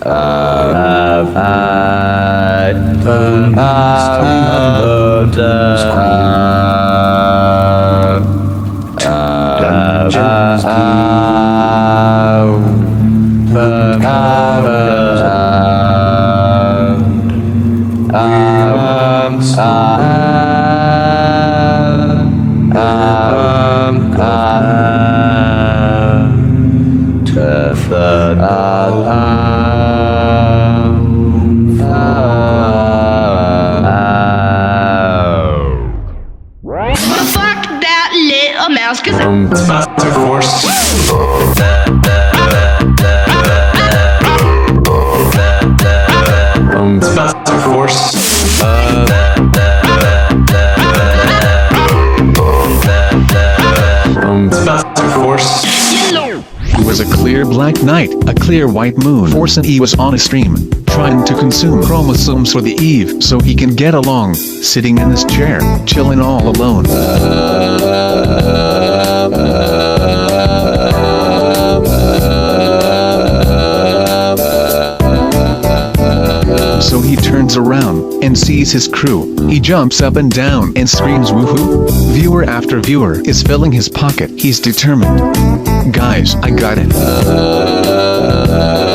Fuck that little mouse, 'cause Faster force. Faster force. Faster force. It was a clear black night, a clear white moon. Force and E was on a stream, trying to consume chromosomes for the Eve so he can get along, sitting in his chair, chilling all alone. So he turns around and sees his crew. He jumps up and down and screams woohoo. Viewer after viewer is filling his pocket. He's determined. Guys, I got it.